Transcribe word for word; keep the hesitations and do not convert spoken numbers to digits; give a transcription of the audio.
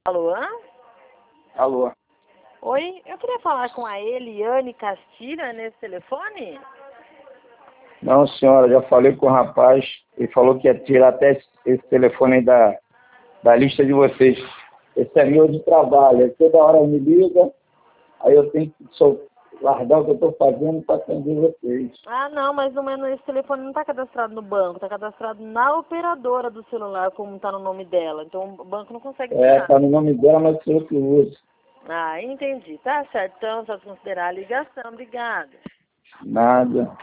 Alô? Alô? Oi, eu queria falar com a Eliane Castilho nesse telefone? Não, senhora, já falei com o rapaz, ele falou que ia tirar até esse, esse telefone aí da, da lista de vocês. Esse é meu de trabalho, ele toda hora me liga, aí eu tenho que sol- largar o que eu estou fazendo para atender vocês. Ah, não, mas não é, esse telefone não está cadastrado no banco, está cadastrado na operadora do celular, como está no nome dela. Então o banco não consegue É, tirar. tá no nome dela, mas sou eu que uso. Ah, entendi. Tá certo. Então, só considerar a ligação. Obrigada. Nada.